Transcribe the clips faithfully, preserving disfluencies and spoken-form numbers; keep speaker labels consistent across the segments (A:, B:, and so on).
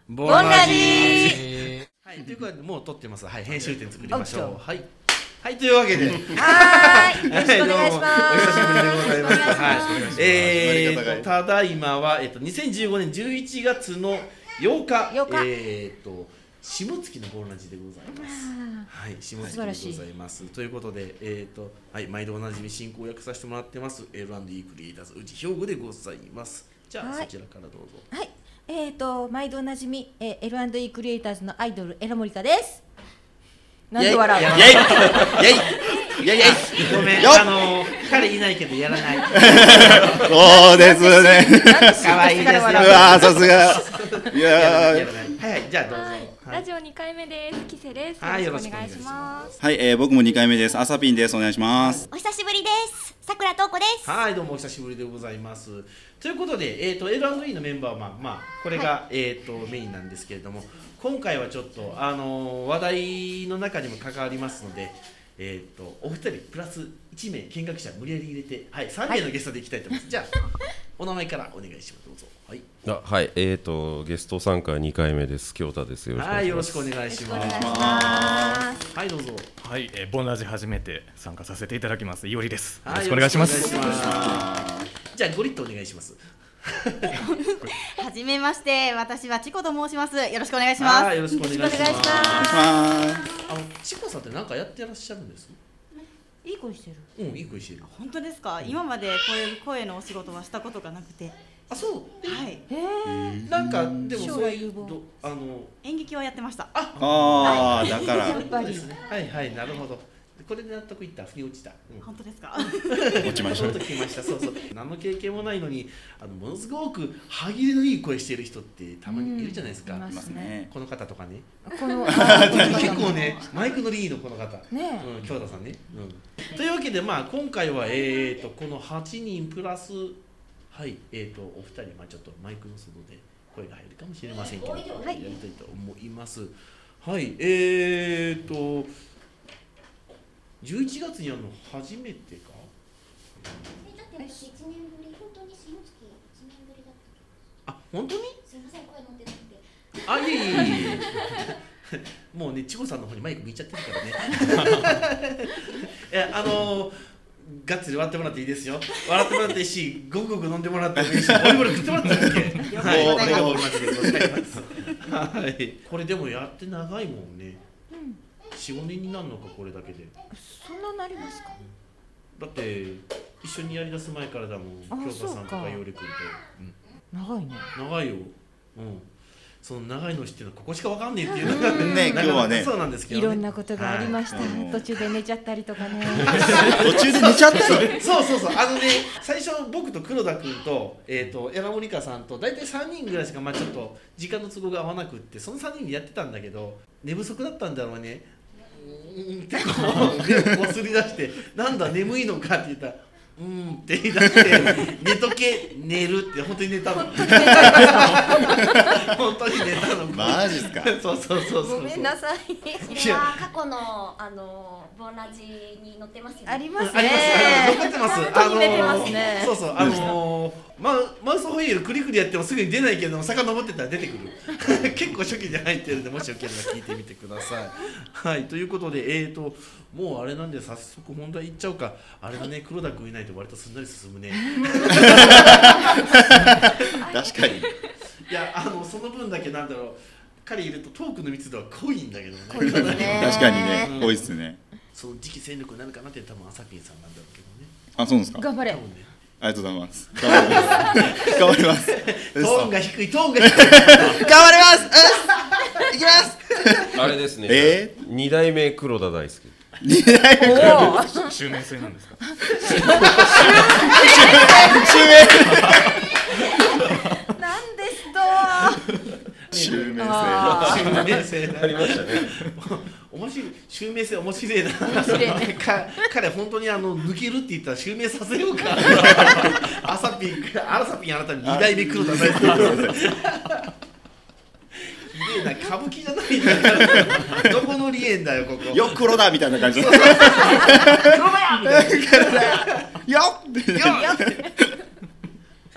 A: ボンラジ
B: ー。
A: はい、ということでもう撮ってます。はい、編集点作りましょう。はい、はい、というわけで、
B: はーい、よろしくお願いします。
A: お久しぶりでございます。
B: はい
A: はい、えーとただいまはえっとにせんじゅうごねんじゅういちがつのようか、
B: ようか
A: えーと下月のボンラジでございます。はい、下月でございます。ということで、えーとはい、毎度おなじみ進行役させてもらってます エルアンドイー クリエイターズ宇治兵庫でございます。じゃあ、はい、そちらからどうぞ。
B: はい、えーと毎度おなじみ、えー、エルアンドイー クリエイターズのアイドルエラモリカです。なんで笑う？
A: イェイイェイイェイイェイイェイごめん、あの彼いないけどやらない。
C: そうですね。
A: 可愛いですよ。う
C: わさすが。いや
A: はいはい、じゃあどうぞ。
D: ラジオにかいめです。キセです。
A: はい、
D: よろしくお願いします。
C: はい、えー、僕もにかいめです。あさぴんです。お願いします。
E: お久しぶりです。さくらとうこです。
A: はい、どうもお久しぶりでございます。ということで、えーと、エルアンドイー のメンバーは、まあ、まあ、これが、はい、えーと、メインなんですけれども、今回はちょっと、あのー、話題の中にも関わりますので、えーと、お二人プラスいちめい見学者無理やり入れて、はい、さんめいのゲストでいきたいと思います。はい、じゃあ、お名前からお願いします。どうぞ。はい。
F: あ、はい、えーと、ゲスト参加にかいめです。京太です。よろしくお願いします。はい、よろしくお願いします。
A: はい、どうぞ。
G: はい、えー、ボンラジ初めて参加させていただきます。いおりです。よ
A: ろ
G: しくお願いします。
A: じゃあ、ゴリッとお願いします。
E: はじめまして、私はチコと申します。よろしくお願いします。
A: よろしくお願いします。あの、チコさんって何かやってらっしゃるんです？
B: いい声してる。
A: うん、いい声してる。
E: 本当ですか？うん、今までこういう声のお仕事はしたことがなくて。
A: あ、そう。
E: はい。
B: へえ。
A: なんかでもそういうあの
E: 演劇はやってました。
C: ああ、だから。
B: やっぱり。
A: はいはい、なるほど。これで納得いった、腑に落ちた。
E: うん、本当ですか？
C: 落ちました。
A: 落ちました。そうそう。何の経験もないのに、あのものすごく歯切れのいい声している人ってたまにいるじゃないですか。
B: いますね。
A: この方とかね。
B: この
A: 結構ね、マイクのリーのこの方。
B: ね。
A: うん、京田さんね。うん。というわけで、まあ今回はえっとこのはちにんプラス、はい、えっとお二人、まあちょっとマイクの外で声が入るかもしれませんけど、はい、やりたいと思います。はい、えっと。じゅういちがつにやるの初めてか？
H: え、だって私いちねんぶり、本当に下月いちねんぶりだったと。
A: あ、本当に？
H: すいません、声乗ってなくて。
A: あ、いえいえいえ。もうね、千穂さんの方にマイク向いちゃってるからね。いや、あのー、がっつり笑ってもらっていいですよ。笑ってもらっていいし、ごくごく飲んでもらってもいいし、ボリボリ食ってもらってもいいけ。はい、これがボリマジでございます。はい。これでもやって長いもんね。よん、ごねんになるのか、これだけで。
B: そんななりますか？
A: だって一緒にやりだす前からだもん。京子さんとかよりくると、
B: うん、長いね。
A: 長いよ。うん。その長いの知ってるのここしかわかんねえっていうのが
C: ね、今日はね。
A: そうなんですけど、ね。
B: いろんなことがありました。はい、途中で寝ちゃったりとかね。
C: 途中で寝ちゃったり。
A: そうそうそう。あのね、最初僕と黒田君とえっ、ー、とエラモリカさんと大体さんにんぐらいしかまあちょっと時間の都合が合わなくって、そのさんにんでやってたんだけど、寝不足だったんだろうね。ってこうこすり出して「なんだ眠いのか?」って言ったら「うん」って言い出して「寝とけ寝る」って本当に寝たの。本当に寝たの。
C: マジっすか？
A: そうそうそうそう。
B: ごめんなさい。
H: それは過去のあのボンラジに載ってますよね。
B: ありますね。
A: あります。残ってます。
B: あの寝てますね。
A: そうそうあのママウスホイールクリクリやってもすぐに出ないけど遡ってたら出てくる。結構初期で入ってるんで、もしよければ聞いてみてください。はい、ということでえーともうあれなんで早速本題いっちゃおうか。あれだね、黒田君いないと割とすんなり進むね。
C: 確かに。
A: いや、あのその分だけなんだろう、彼いるとトークの密度は濃いんだけどね。
B: 濃いですね。
C: 確かにね、うん、濃いっすね。
A: その次期戦力になるかなって多分朝ピンさんなんだろうけどね。
C: あ、そうですか。
B: 頑張れ。
C: ありがとうございます。頑張ります。頑張ります。
A: トーンが低い、トーンが低い。
C: 頑張ります。いきます。
F: あれですね。
C: え
F: ー、二代目黒田大輔。
C: 二代目黒田。
G: 襲名制なんですか？
C: 襲
B: 名。なんですと。
C: 襲名制。
A: 襲名制
F: ありましたね。
A: 面白い、襲名制面白いな。彼本当にあの抜けるって言ったら襲名させようか。アサピン、アサピンあなたに二代目黒田大輔。ひでえな、歌舞伎じゃないんだから。どこの離縁だよここ。
C: よっ黒田みたいな感じ。
A: 黒田やみたいな。
C: よっ。
A: よっ。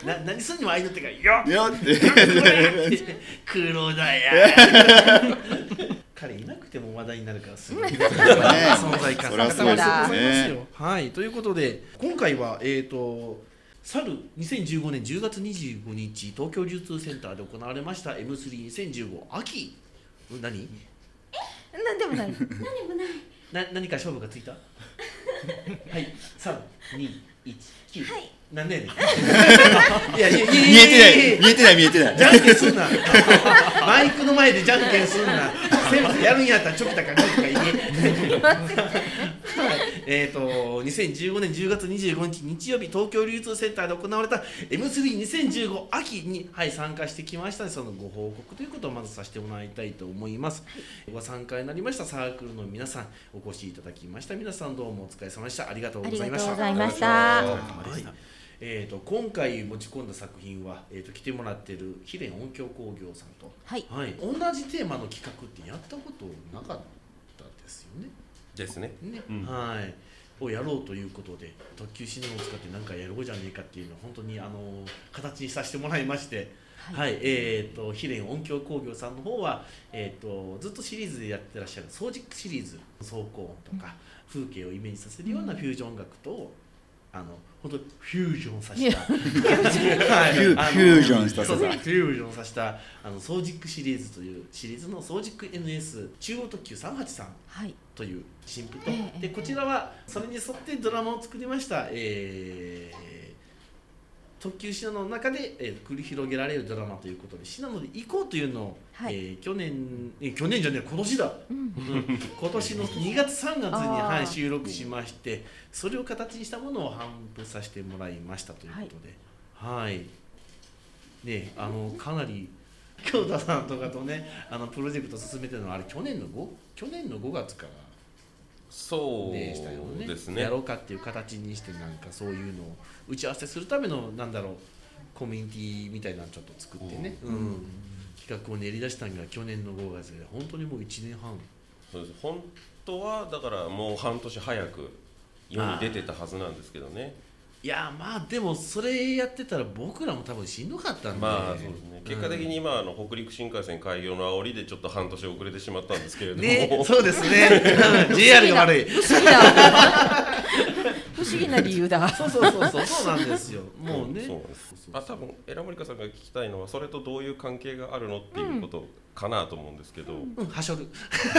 A: な何すんにも相手がよっ
C: よって
A: 黒だや彼いなくても話題になるからすごい、ね、存在感
C: それはすごいですよね。
A: はい、ということで今回はえっ、ー、と去るにせんじゅうごねんじゅうがつにじゅうごにち東京流通センターで行われました エムスリーにせんじゅうご 秋何
B: なんでもない
H: 何でもない
A: な何か勝負がついたはいさんにいちきゅう
B: はい
A: なんでやねんいやいやいや
C: 見えてない見えてない見えてない
A: じゃんけんすんなマイクの前でじゃんけんすんなせめてやるんやったらチョキタかグーとか言ええーとにせんじゅうごねんじゅうがつにじゅうごにち日曜日東京流通センターで行われた エムスリーにせんじゅうご 秋に、はい、参加してきましたのでそのご報告ということをまずさせてもらいたいと思います、はい、ご参加になりましたサークルの皆さんお越しいただきました皆さんどうもお疲れ様でしたありがとうございました
B: ありがとうございました、
A: はいえー、と今回持ち込んだ作品は、えー、と来てもらっているヒレン音響工業さんと、
B: はい
A: はい、同じテーマの企画ってやったことなかったですよね。
F: ですね。
A: ね、
F: うん、
A: はいをやろうということで特急シネマを使って何かやろうじゃねえかっていうのを本当にあの形にさせてもらいまして、はいはいえー、とヒレン音響工業さんの方は、えー、とずっとシリーズでやってらっしゃるソージックシリーズ走行音とか、うん、風景をイメージさせるようなフュージョン楽とあの本当にフュージョンさせたフ
C: ュージョンさせた
A: フュージョンさせたあのソージックシリーズというシリーズのソージック エヌエス 中央特急さんはちさんという新譜と、はい、でこちらはそれに沿ってドラマを作りました、えー、特急シナノの中で、えー、繰り広げられるドラマということでシナノで行こうというのを、はいえー、去年、えー、去年じゃねえ今年だ、うん、今年のにがつさんがつに、はい、収録しましてそれを形にしたものを頒布させてもらいましたということではい、はい、ねあのかなり京太さんとかとねあのプロジェクト進めてるのはあれ去年の 5, 去年のごがつから
F: そうですね
A: やろうかっていう形にしてなんかそういうのを打ち合わせするためのなんだろうコミュニティみたいなのちょっと作ってね、うんうん、企画を練り出したのが去年のごがつで本当にもういちねんはん
F: そうです本当はだからもう半年早く世に出てたはずなんですけどね
A: いやまあでもそれやってたら僕らも多分しんどかったんで、
F: まあそうですね、結果的に今あの北陸新幹線開業の煽りでちょっと半年遅れてしまったんですけれども、
A: ね、そうですねジェイアール が悪い
B: 不思議な不思議な理由だ
A: そうそうそうそうそうなんですよもうね、うん、そう
F: ですあ多分エラモリカさんが聞きたいのはそれとどういう関係があるのっていうことかなと思うんですけど、
A: うんうん、はしょる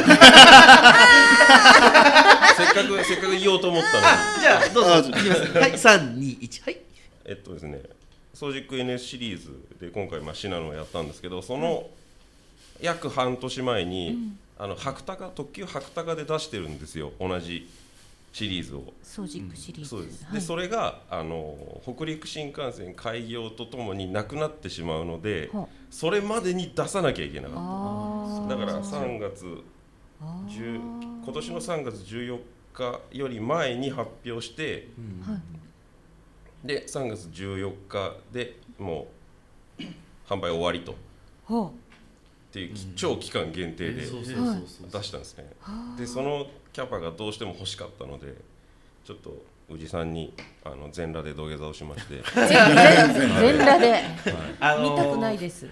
F: せっかくせっかく言おうと思ったのに
A: じゃあどうぞいきますはいさんにいちはい
F: えっとですねソージック エヌエス シリーズで今回まあシナノをやったんですけどその約半年前に、うん、あの白鷹特急白鷹で出してるんですよ同じシリーズを
B: ソージックシリーズ、うん、
F: そうです、はい、でそれがあの北陸新幹線開業とともになくなってしまうのでそれまでに出さなきゃいけなかっただからさんがつ今年のさんがつじゅうよっかより前に発表して、うん、でさんがつじゅうよっかでもう販売終わりとっていう超期間限定で出したんですねでそのキャパがどうしても欲しかったのでちょっと宇治さんにあの全裸で土下座をしまして
B: 全裸で、はいあのー、見たくないです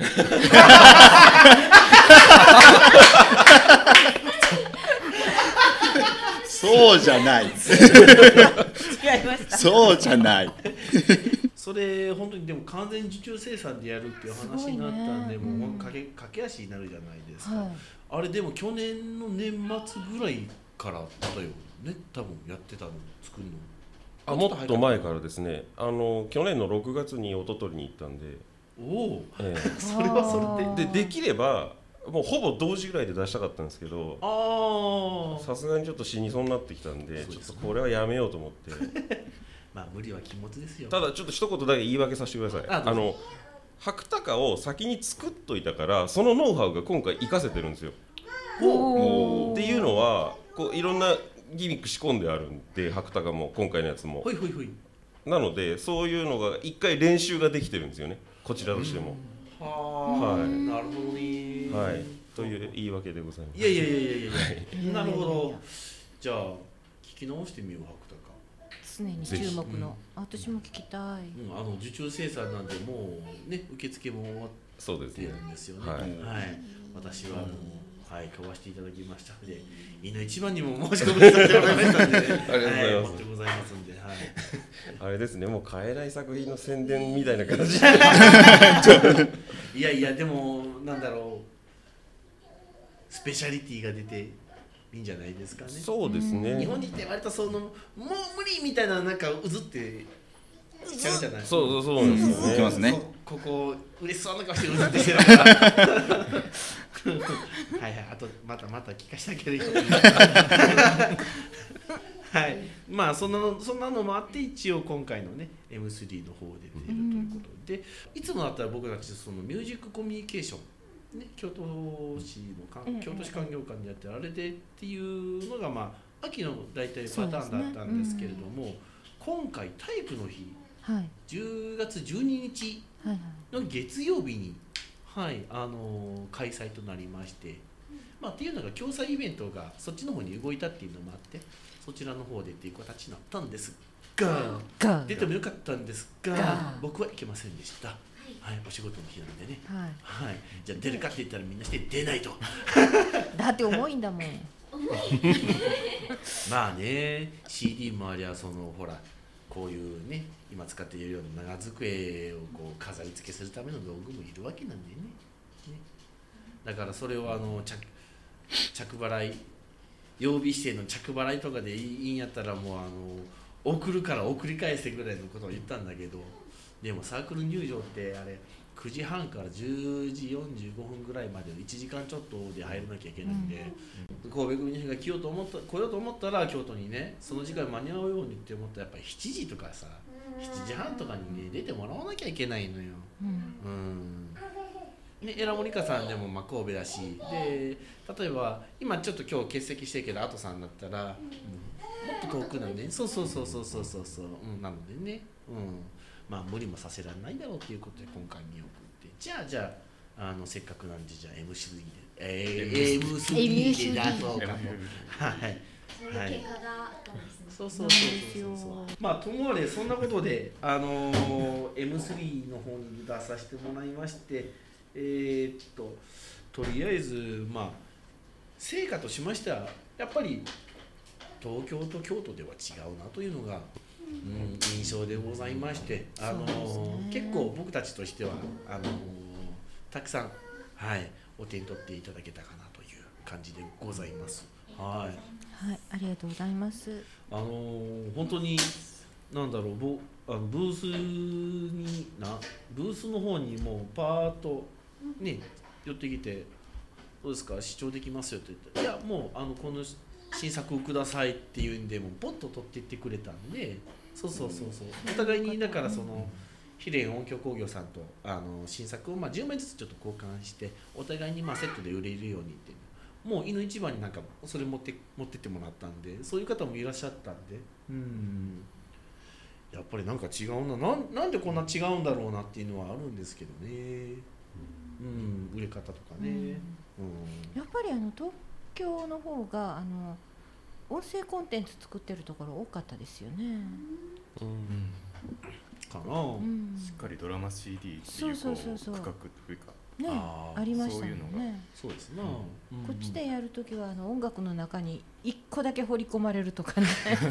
C: そうじゃない違い
B: ました
C: そうじゃない
A: それ本当にでも完全受注生産でやるっていう話になったんで、ね、もう駆け、駆け足になるじゃないですか、はい、あれでも去年の年末ぐらいからだよね多分やってたの作るの
F: あもっと前からですねあの去年のろくがつに音取りに行ったんで
A: おお、ええ、それはそれ
F: ででできればもうほぼ同時ぐらいで出したかったんですけどさすがにちょっと死にそうになってきたん で, で、ね、ちょっとこれはやめようと思って
A: まあ無理は禁物ですよ
F: ただちょっと一言だけ言い訳させてください あ, あの白鷹を先に作っといたからそのノウハウが今回活かせてるんですよおっていうのはこういろんなギミック仕込んであるんで白鷹も今回のやつも
A: ほいほいほい
F: なのでそういうのが一回練習ができてるんですよねこちらとしても
A: はあ、はい、なるほどね
F: はいという言い訳でございます
A: いやいやいやいやいやなるほどじゃあ聞き直してみよう白鷹
B: 常に注目の、うん、私も聞きたい、うん、
A: あの受注生産なんでもうね受付も終わってるんですよね。はい、はい、私はもう、はい、買わせていただきましたので、いの一番にも申し込みさせてもらいましたんで、ね、ありがとうございます。はい、持ってございますんで、はい。
F: あれですね、もう買えない作品の宣伝みたいな感じ。
A: いやいやでもなんだろう、スペシャリティが出ていいんじゃないですかね。
F: そうですね。
A: 日本にって割とそのもう無理みたいななんかうずってしちゃうじゃない。
F: そうそうそうですよね。
C: きますね。
A: ここ嬉しそうな顔してうずってしてるから。はいはい、あとまたまた聞かせてあげるよ。はい、まあそんなのそんなのもあって一応今回のね エムスリー の方で出るということで、いつもだったら僕たちそのミュージックコミュニケーション、ね、京都市の京都市環境館でやってあれでっていうのがまあ秋の大体パターンだったんですけれども、ね、うん、今回体育の日、はい、じゅうがつじゅうににちの月曜日に、はい、あのー、開催となりまして、まあ、っていうのが共催イベントがそっちの方に動いたっていうのもあって、そちらの方でっていう形になったんですが、出てもよかったんですが、僕は行けませんでした。はい、お仕事の日なんでね。はい、はい、じゃあ出るかって言ったらみんなして出ないと。
B: だって重いんだもん。
A: まあね、シーディー もありゃそのほらこういうね今使っているような長机をこう飾り付けするための道具もいるわけなんでね。ね、だからそれをあの着着払い。曜日指定の着払いとかでいいんやったらもうあの送るから送り返せぐらいのことを言ったんだけど、でもサークル入場ってあれくじはんからじゅうじよんじゅうごふんぐらいまでのいちじかんちょっとで入らなきゃいけないんで、うん、神戸組の人が来ようと思った来ようと思ったら京都にねその時間間に合うようにって思ったらやっぱりしちじとかさしちじはんとかにね出てもらわなきゃいけないのよ。うん、うんね、エラモニカさんでもまあ神戸だし、で例えば今ちょっと今日欠席してるけどアトさんだったら、うん、もっと遠くなんで、ね、そうそうそうそうそうそうそう、うん、なのでね、うん、まあ無理もさせられないだろうということで今回見送って、じゃあじゃあ、あのせっかくなんでじゃあ エムスリー で、えー、エムスリー で出そうかと、はい
H: そういう結果があったんですね。
A: そうそうそうそうそう。まあともあれそんなことであのー、エムスリー の方に出させてもらいまして。えー、っととりあえずまあ成果としましてはやっぱり東京と京都では違うなというのが、うん、印象でございまして、あのーね、結構僕たちとしてはあのー、たくさん、はい、お手に取っていただけたかなという感じでございます。はい、
B: はい、ありがとうございます。
A: あのー、本当になんだろうぼあのブースになブースの方にもうパーッとね、寄ってきてどうですか視聴できますよって言って、いやもうあのこの新作をくださいっていうんでもうポッと取っていってくれたんで、そうそうそうそう、お互いにだからそのヒレン音響工業さんとあの新作をまあじゅうまいずつちょっと交換してお互いにまあセットで売れるようにってもういの一番になんかそれ持って持ってってもらったんで、そういう方もいらっしゃったんで、うんやっぱりなんか違うな な, なんでこんな違うんだろうなっていうのはあるんですけどね。うん、売れ方とかね、うんうん、
B: やっぱりあの東京の方があの音声コンテンツ作ってるところ多かったですよね、うん、
A: かな、うん、
G: しっかりドラマ シーディー っていう区画というか
B: ね、あ, ありましたもんね。
A: そうですな、
B: うん、こっちでやるときはあの音楽の中に一個だけ掘り込まれるとかね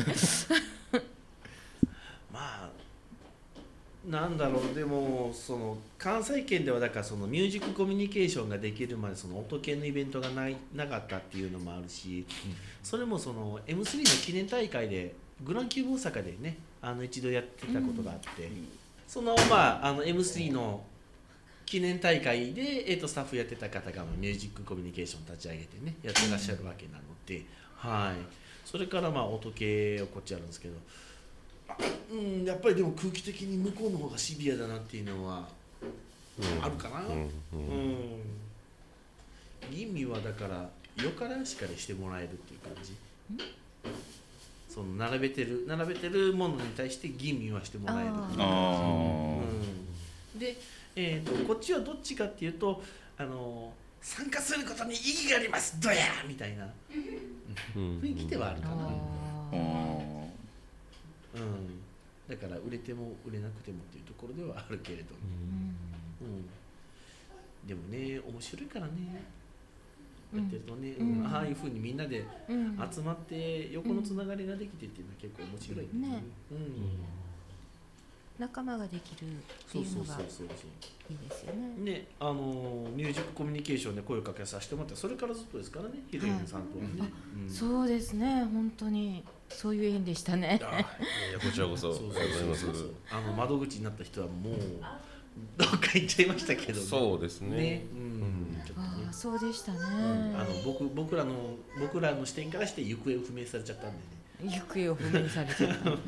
A: まあなんだろう、でもその関西圏ではだからそのミュージックコミュニケーションができるまでその音系のイベントがないなかったっていうのもあるし、それもその エムスリー の記念大会でグランキューブ大阪でねあの一度やってたことがあって、うん、そのまああの エムスリー の記念大会で、えー、とスタッフやってた方がミュージックコミュニケーション立ち上げてねやってらっしゃるわけなので、はい、それからまあ音系をこっちあるんですけど、うん、やっぱりでも空気的に向こうの方がシビアだなっていうのはあるかな、うんうんうん、吟味はだからよからしかにしてもらえるっていう感じ、その並べてる並べてるものに対して吟味はしてもらえるっていう感じ、うん、で、えーと、こっちはどっちかっていうとあの参加することに意義がありますどやみたいな雰囲気ではあるかな、うんだから売れても売れなくてもっていうところではあるけれど、うんうん、でもね面白いからねやってるとね、うんうん、ああいうふうにみんなで集まって横のつながりができてっていうのは結構面白いね、うんねうん、
B: 仲間ができるっていうのがいいですよね。
A: ね、あのミュージックコミュニケーションで声をかけさせてもらってそれからずっとですからね、ヒロインさんとはね、
B: うん、そうですね、本当にそういう縁でしたね。
F: あいやこちらこそ。そうそうそうそう
A: あの窓口になった人はもうどっか行っちゃいましたけどね。
F: そうですね。ね
B: うん、ちょっとねあそうでしたね。うん、
A: あの僕僕らの僕らの視点からして行方不明されちゃったんで
B: ね。行方を不明されちゃった。はい、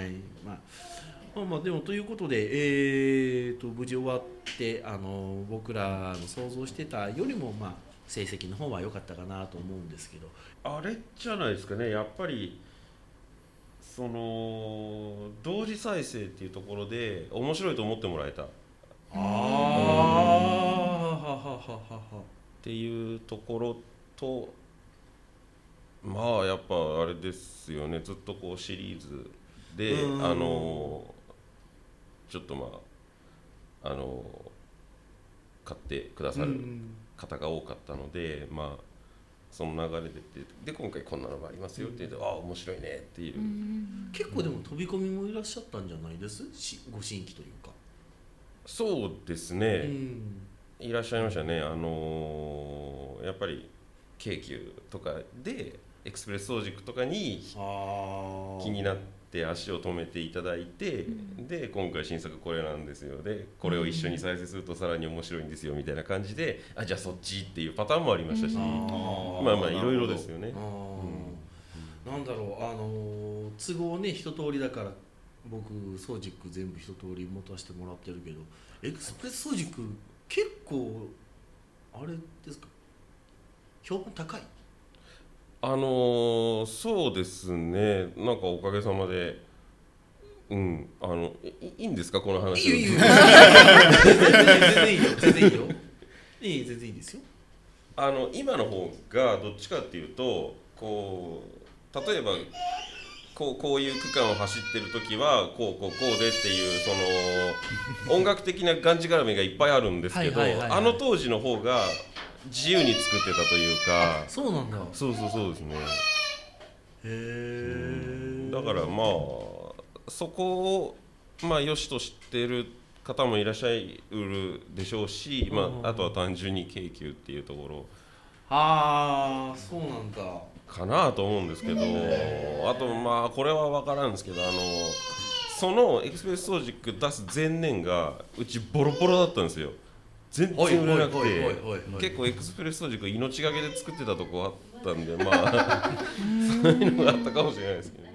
A: まあ。まあまあでもということで、えー、と無事終わってあの僕らの想像してたよりも、まあ、成績の方は良かったかなと思うんですけど、
F: あれじゃないですかね、やっぱりその同時再生っていうところで面白いと思ってもらえた、ああ、ははははっていうところと、まあやっぱあれですよね、ずっとこうシリーズであのちょっとまああの買ってくださる方が多かったので、まあその流れでで今回こんなのがありますよって言って、ああ面白いねっていう、
A: 結構でも飛び込みもいらっしゃったんじゃないですし、ご新規というか。
F: そうですね、いらっしゃいましたね。あのやっぱり京急とかでエクスプレスソージックとかに気になって足を止めていただいて、うん、で今回新作これなんですよ、でこれを一緒に再生するとさらに面白いんですよみたいな感じで、あじゃあそっちっていうパターンもありましたし、うん、まあまあいろいろですよね。
A: うん、なんだろう、あの都合ね一通りだから僕ソージック全部一通り持たせてもらってるけど、エクスプレスソージック結構あれですか、評判高い？
F: あのー、そうですね、なんかおかげさまで、うん、あの い, いいんですかこの話。
A: いいよいいよ全然いいよ全然いいよいい全然いいですよ。
F: あの今の方がどっちかっていうと、こう例えばこうこういう区間を走ってる時はこうこうこうでっていうその音楽的ながんじがらめがいっぱいあるんですけど、あの当時の方が自由に作ってたというか。
A: そうなんだ。
F: そうそうそうですね。へ
A: え。
F: だからまあそこをまあ良しとしてる方もいらっしゃるでしょうし、まああとは単純に京急っていうところ。
A: ああ、そうなんだ。
F: かなと思うんですけど、あとまあこれは分からんですけど、あのそのエクスプレスソージック出す前年がうちボロボロだったんですよ。全然売れなくて、結構エクスプレスソージック命がけで作ってたとこあったんで、まあそういうのがあったかもしれないですけどね。